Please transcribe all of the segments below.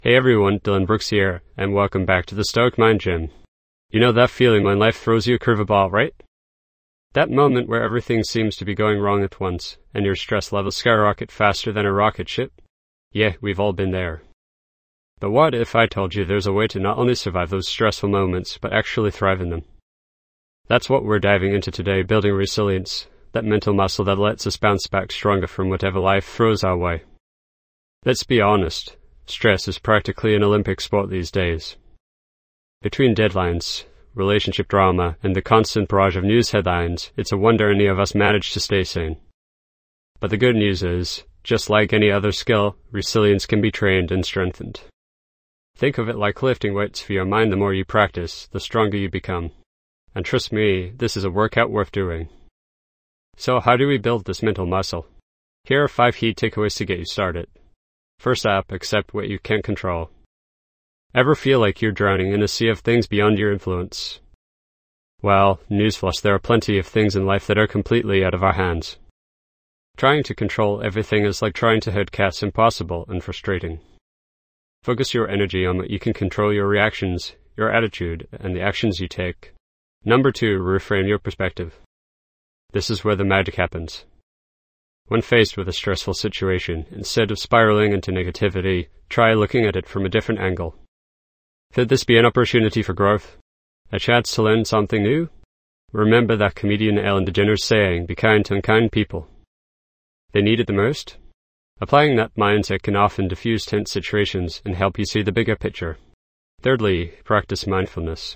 Hey everyone, Dylan Brooks here, and welcome back to the Stoic Mind Gym. You know that feeling when life throws you a curveball, right? That moment where everything seems to be going wrong at once, and your stress levels skyrocket faster than a rocket ship? Yeah, we've all been there. But what if I told you there's a way to not only survive those stressful moments, but actually thrive in them? That's what we're diving into today, building resilience, that mental muscle that lets us bounce back stronger from whatever life throws our way. Let's be honest. Stress is practically an Olympic sport these days. Between deadlines, relationship drama, and the constant barrage of news headlines, it's a wonder any of us manage to stay sane. But the good news is, just like any other skill, resilience can be trained and strengthened. Think of it like lifting weights for your mind. The more you practice, the stronger you become. And trust me, this is a workout worth doing. So how do we build this mental muscle? Here are 5 key takeaways to get you started. First up, accept what you can't control. Ever feel like you're drowning in a sea of things beyond your influence? Well, newsflash, there are plenty of things in life that are completely out of our hands. Trying to control everything is like trying to herd cats, impossible and frustrating. Focus your energy on what you can control: your reactions, your attitude, and the actions you take. Number 2, reframe your perspective. This is where the magic happens. When faced with a stressful situation, instead of spiraling into negativity, try looking at it from a different angle. Could this be an opportunity for growth? A chance to learn something new? Remember that comedian Ellen DeGeneres saying, "Be kind to unkind people." They need it the most? Applying that mindset can often diffuse tense situations and help you see the bigger picture. Thirdly, practice mindfulness.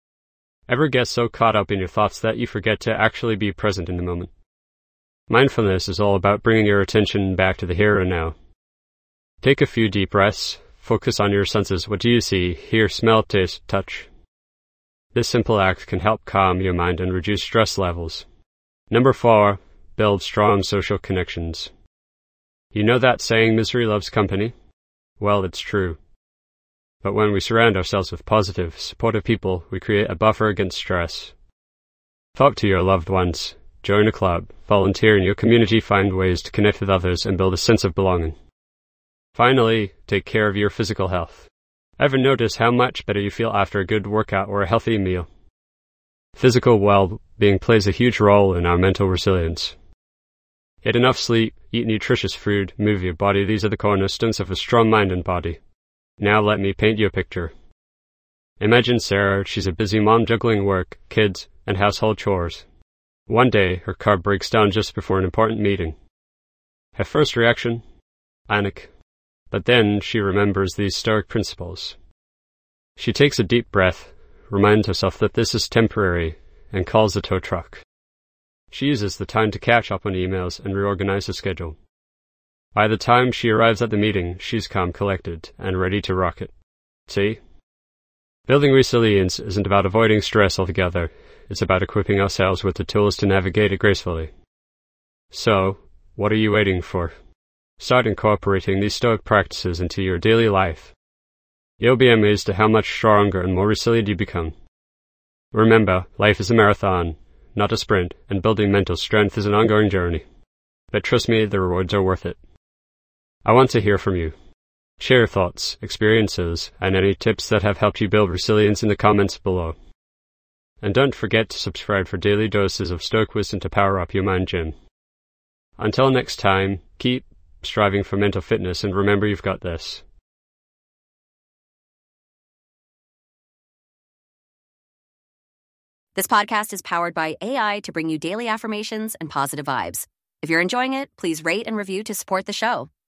Ever get so caught up in your thoughts that you forget to actually be present in the moment? Mindfulness is all about bringing your attention back to the here and now. Take a few deep breaths, focus on your senses. What do you see, hear, smell, taste, touch? This simple act can help calm your mind and reduce stress levels. Number 4, build strong social connections. You know that saying, misery loves company? Well, it's true. But when we surround ourselves with positive, supportive people, we create a buffer against stress. Talk to your loved ones. Join a club, volunteer in your community, find ways to connect with others and build a sense of belonging. Finally, take care of your physical health. Ever notice how much better you feel after a good workout or a healthy meal? Physical well-being plays a huge role in our mental resilience. Get enough sleep, eat nutritious food, move your body. These are the cornerstones of a strong mind and body. Now let me paint you a picture. Imagine Sarah. She's a busy mom juggling work, kids, and household chores. One day, her car breaks down just before an important meeting. Her first reaction? Panic. But then she remembers these Stoic principles. She takes a deep breath, reminds herself that this is temporary, and calls the tow truck. She uses the time to catch up on emails and reorganize her schedule. By the time she arrives at the meeting, she's calm, collected, and ready to rock it. See? Building resilience isn't about avoiding stress altogether. It's about equipping ourselves with the tools to navigate it gracefully. So, what are you waiting for? Start incorporating these Stoic practices into your daily life. You'll be amazed at how much stronger and more resilient you become. Remember, life is a marathon, not a sprint, and building mental strength is an ongoing journey. But trust me, the rewards are worth it. I want to hear from you. Share your thoughts, experiences, and any tips that have helped you build resilience in the comments below. And don't forget to subscribe for daily doses of Stoic wisdom to power up your mind gym. Until next time, keep striving for mental fitness and remember you've got this. This podcast is powered by AI to bring you daily affirmations and positive vibes. If you're enjoying it, please rate and review to support the show.